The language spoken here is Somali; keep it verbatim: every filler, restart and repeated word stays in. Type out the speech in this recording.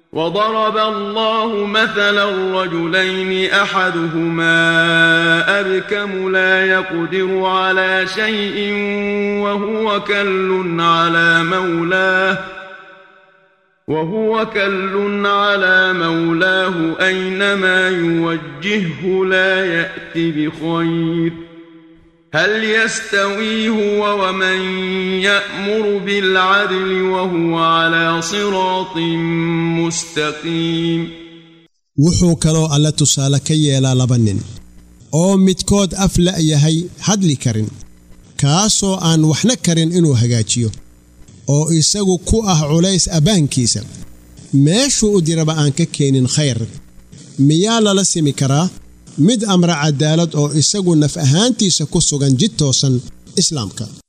وضرب الله مثلا رجلين أحدهما أبكم لا يقدر على شيء وهو كل على مولاه وهو كل على مولاه أينما يوجهه لا يأتي بخير هل يستوي هو ومن يأمر بالعدل وهو على صراط مستقيم wuxuu kaloo alla tusaale ka yeelaa laba nin oo midkood afla yahay hadli karin kaasoo aan waxna karin inuu hagaajiyo oo isagu ku ah culays abaankiisa meeshuu u diraba aan ka keenin khayr miyaa lala simi karaa mid amra cadaalad oo isagu naf ahaantiisa ku sugan jid toosan islaamka